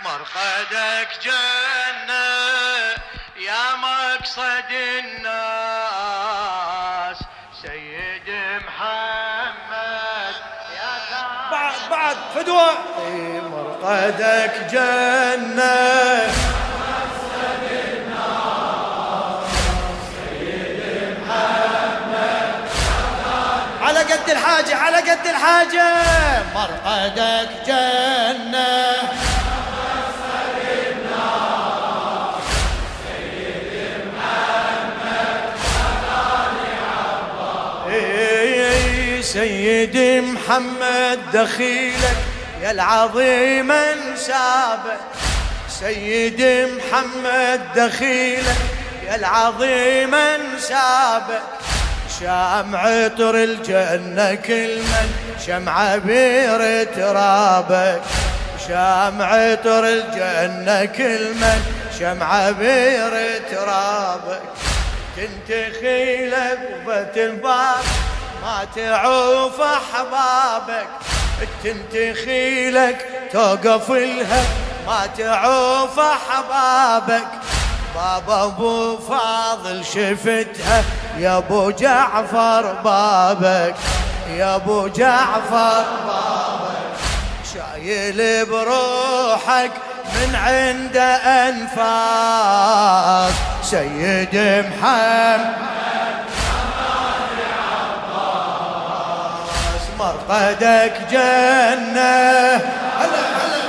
مرقدك جنة يا مقصد الناس سيد محمد يا بعد فدوى. مرقدك جنة مقصد الناس سيد محمد على قد الحاجة على قد الحاجة. مرقدك جنة سيد محمد دخيلك يا العظيم انسابك سيد محمد دخيلك يا العظيم انسابك شام عطر الجنة كل من شمع بير ترابك شام عطر الجنة كل من شمع بير ترابك تنتخي لقبة الباب ما تعوف احبابك تنتخي لك توقف لها ما تعوف احبابك بابا ابو فاضل شفتها يا ابو جعفر بابك يا ابو جعفر بابك شايل بروحك من عند انفاس سيد محمد مرقدك جنة هلا هلا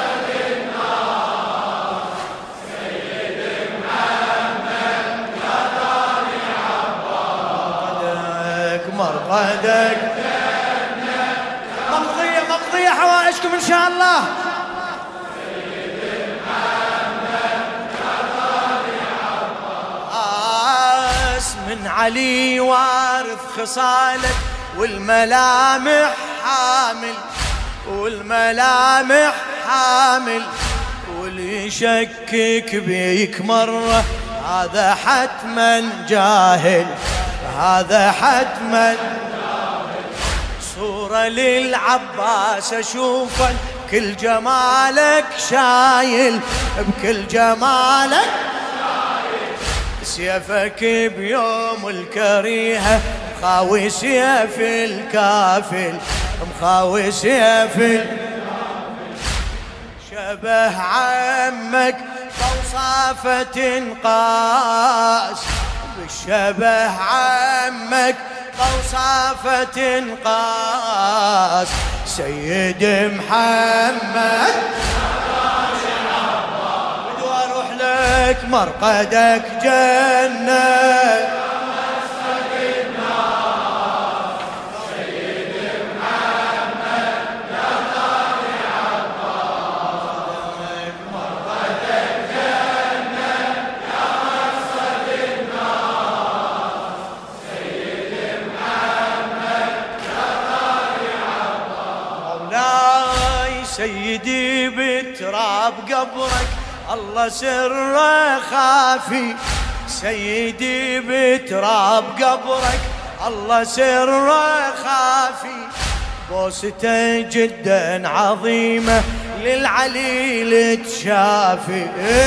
سيد محمد يا دار عبادك مرقدك جنة مقضية حوائجكم إن شاء الله سيد محمد يا دار عبادك من علي وارث خصالك والملامح حامل والملامح حامل واللي يشكك بيك مرة هذا حتما جاهل هذا حتما جاهل صورة للعباس اشوفك كل جمالك شايل بكل جمالك شايل سيفك بيوم الكريهة مخاوي سيف الكافل مخاوي سيف الكافل شبه عمك بوصافة قاس بالشبه عمك بوصافة قاس سيد محمد بدو اروح لك مرقدك جنة سيدي بتراب قبرك الله سره خافي سيدي بتراب قبرك الله سره خافي بوسته جدا عظيمة للعلي تشافي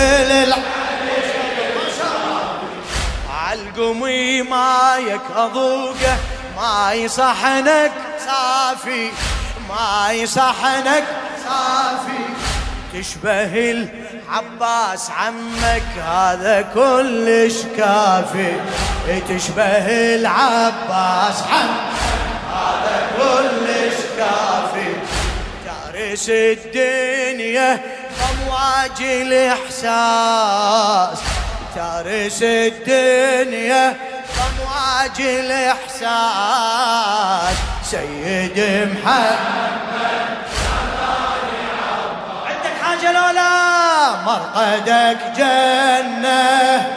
عالقمي مايك أذوقه ماي صحنك صافي ماي صحنك صافي تشبه العباس عمك هذا كلش كافي تشبه العباس عمك هذا كلش كافي تارس الدنيا بأمواج الإحساس تارس الدنيا بأمواج الإحساس سيد محمد عندك حاجة لولا مرقدك جنة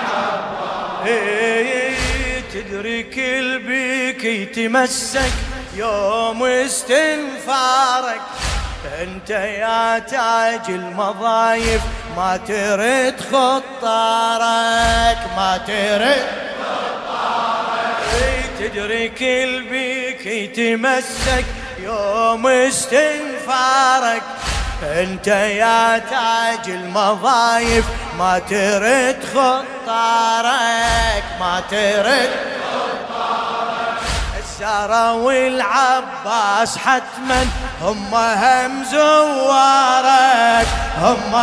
تدري كل بيك يتمسك يوم استنفارك. انت يا تاج المضايف ما ترد خطارك، ما ترد خطارك. تدري كل بيك يتمسك يوم استنفارك. انت يا تاج المضايف ما ترد خطارك، ما ترد خطارك. الزهرة والعباس حتما هم زوارك، هم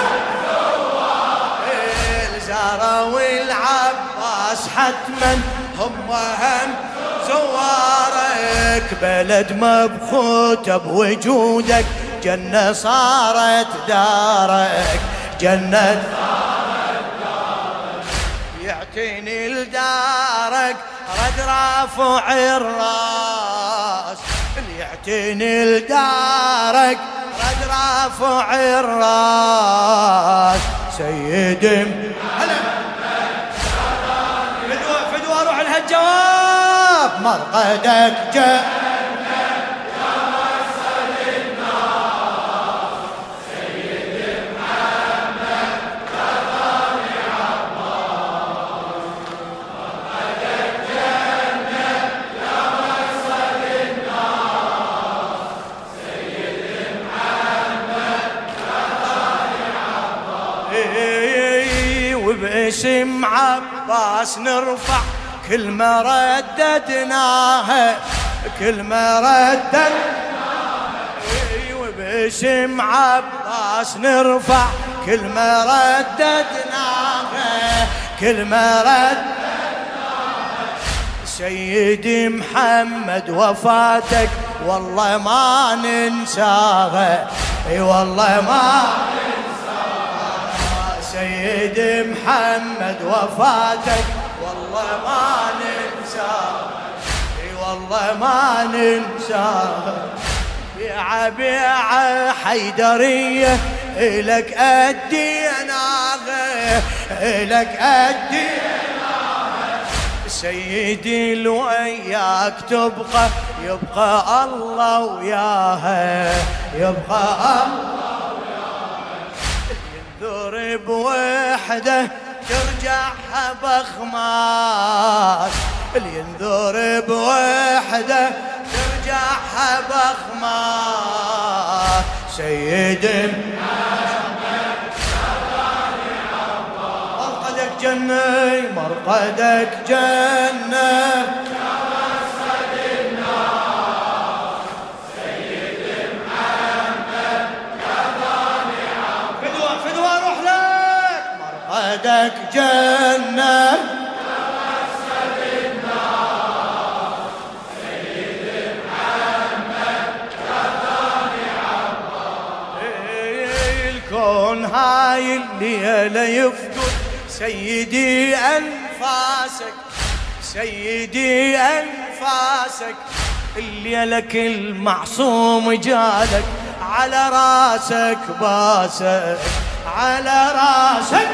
زوارك. الزهرة والعباس حتما هم زوارك. بلد مبخوته بوجودك جنة صارت دارك، جنة صارت دارك. يعتني لدارك رد رافع الراس، يعتني لدارك رد رافع الراس. سيد هلا فدوى روح لها الجواب. مرقدك جنة وباسم عباس نرفع كل ما رددناها، كل ما رددناها. وباسم عباس نرفع كل ما رددناها، كل ما رددناها. سيدي محمد وفاتك والله ما ننساها، اي والله ما سيدي محمد وفاتك والله ما ننساها، اي والله ما ننساها. بيعة بيعة حيدرية إلك أديناها، إلك أديناها. سيدي لو وياك تبقى يبقى الله وياها، يبقى الله ضرب وحده ترجعها بخماس. اللي ينضرب وحده ترجعها بخماس. سيد مرقدك جنة، مرقدك جنة. مرقدك جنة تمسد النار. سيد محمد كفاني عباس. الكون هاي الليلة يفقد سيدي أنفاسك، سيدي أنفاسك. الليلة كل معصوم جالك على راسك باسك، على راسك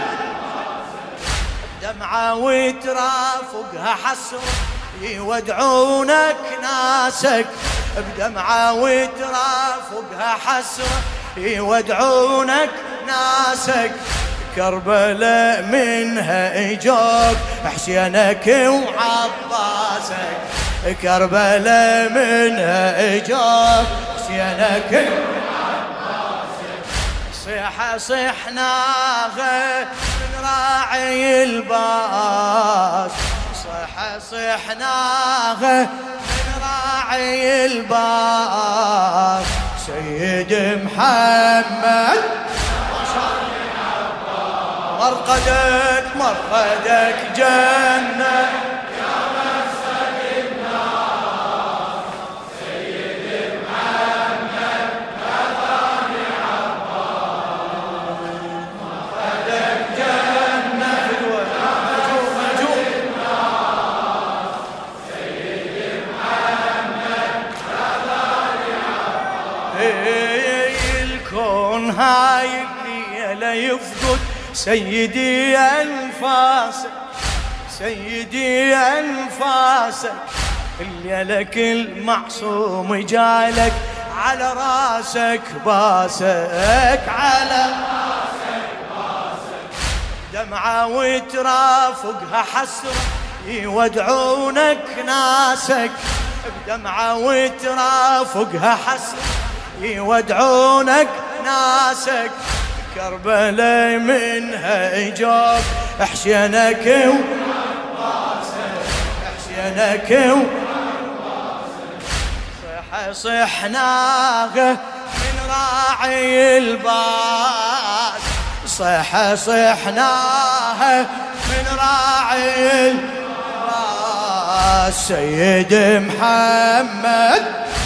دمعة وترافقها حسرة يودعونك ناسك. بدمعة وترافقها حسرة يودعونك ناسك. كربلاء منها اجوك حسينك وعباسك، كربلاء منها اجوك حسينك وعباسك. صيحة صحناها من راعي الباس، صيحة صحناها من راعي الباس. سيد محمد مرقدك، مرقدك جنة يا مسد النار. سيد محمد كفاني عباس. مرقدك جنة يا مسد النار. سيد محمد كفاني عباس. الكون هاي الليلة يفقد سيدي أنفاسك، سيدي أنفاسك. الليلة كل معصوم جالك على راسك باسك، على راسك باسك، دمعة وترافقها حسرة يودعونك ناسك، بدمعة وترافقها حسرة يودعونك ناسك، كربلاء منها اجاك حسينك حسينك صحناها من راعي الباس، صحناها من راعي الباس، سيد محمد